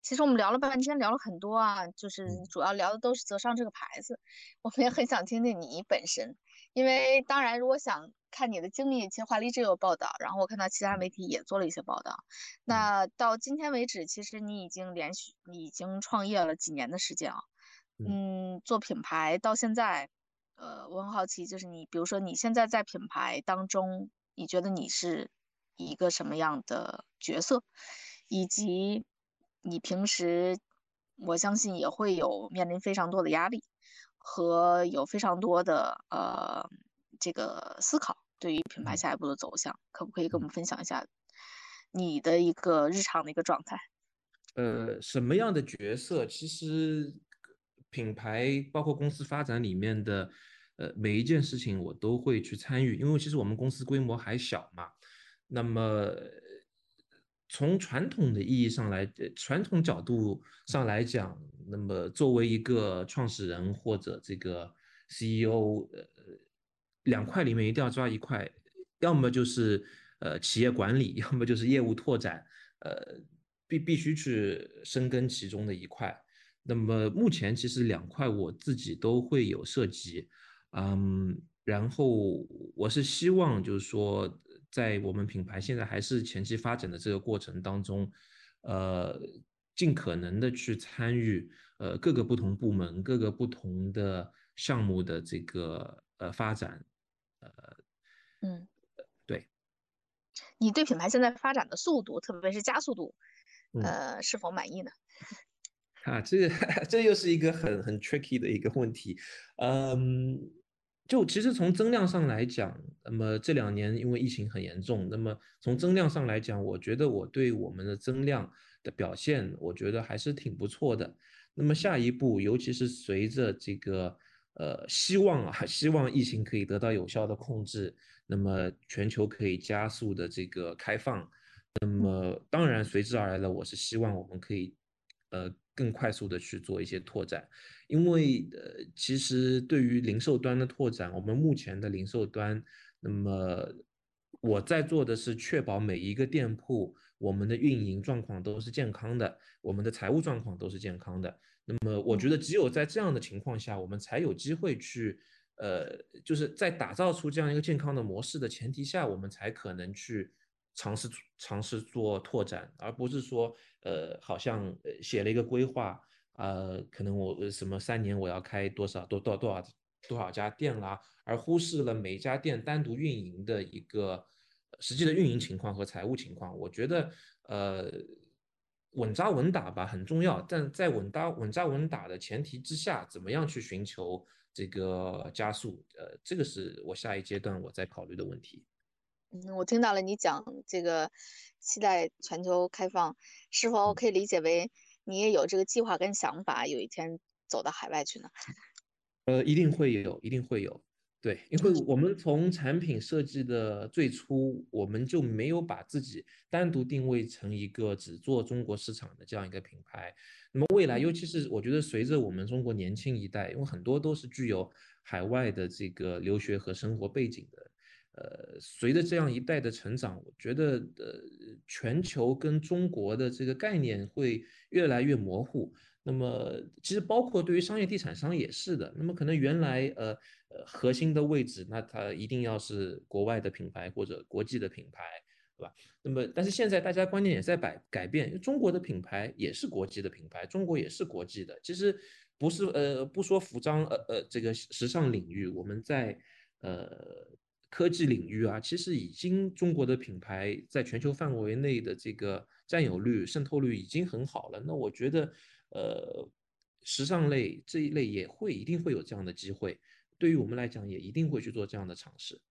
其实我们聊了半天，聊了很多啊，就是嗯主要聊的都是泽尚这个牌子。我们也很想听听你本身，因为当然，如果想看你的经历，其实华丽这有报道，然后我看到其他媒体也做了一些报道。 嗯那到今天为止，其实你已经创业了几年的时间啊？ 嗯做品牌到现在，我很好奇，就是你，比如说你现在在品牌当中，你觉得你是一个什么样的角色，以及你平时，我相信也会有面临非常多的压力和有非常多的这个思考，对于品牌嗯下一步的走向，可不可以跟我嗯。 们分享一下你的一个日常的一个状态？ 什么样的角色？其实品牌包括公司发展里面的每一件事情，我都会去参与，因为其实我们公司规模还小嘛。那么从传统的意义上来，传统角度上来讲，那么作为一个创始人或者这个 CEO，两块里面一定要抓一块，要么就是企业管理，要么就是业务拓展。必须去深耕其中的一块。那么目前其实两块我自己都会有涉及，然后我是希望就是说，在我们品牌现在还是前期发展的这个过程当中，呃，尽可能的去参与各个不同部门、各个不同的项目的这个发展， 嗯， 对， 你对品牌现在发展的速度，特别是加速度， 嗯。 是否满意呢？ 这个这又是一个很 tricky 的一个问题，嗯，就其实从增量上来讲，那么这2年因为疫情很严重，那么从增量上来讲，我觉得我对我们的增量的表现，我觉得还是挺不错的。那么下一步，尤其是随着这个希望啊，希望疫情可以得到有效的控制，那么全球可以加速的这个开放。当然，随之而来的，我是希望我们可以，更快速的去做一些拓展，因为其实对于零售端的拓展，我们目前的零售端，那么我在做的是确保每一个店铺我们的运营状况都是健康的，我们的财务状况都是健康的。我觉嗯。 得只有在这样的情况下，我们才有机会去，就是在打造出这样一个健康的模式的前提下，我们才可能去尝试做拓展，而不是说，好像写了一个规划，可能我什么3年我要开多少家店啦，而忽视了每一家店单独运营的一个实际的运营情况和财务情况。我觉得，呃，稳扎稳打吧很重要，但在稳扎稳打的前提之下，怎么样去寻求这个加速？这个是我下一阶段我在考虑的问题。 我听到了你讲这个期待全球开放，是否可以理解为你也有这个计划跟想法，有一天走到海外去呢？ 一定会有，一定会有。对，因为嗯我们从产品设计的最初，我们就没有把自己单独定位成一个只做中国市场的这样一个品牌。那么未来，尤嗯其是我觉得随着我们中国年轻一代，因为很多都是具有海外的这个留学和生活背景的，随着这样一代的成长，我觉得全球跟中国的这个概念会越来越模糊。那么其实包括对于商业地产商也是的。那么可能原来核心的位置，那它一定要是国外的品牌或者国际的品牌，对吧？那么但是现在大家观念也在改变，因为中国的品牌也是国际的品牌，中国也是国际的。其实不说服装这个时尚领域，我们在科技领域啊，其实已经中国的品牌在全球范围内的这个占有率、渗透率已经很好了。那我觉得，呃，时尚类这一类一定会有这样的机会，对于我们来讲也一定会去做这样的尝试。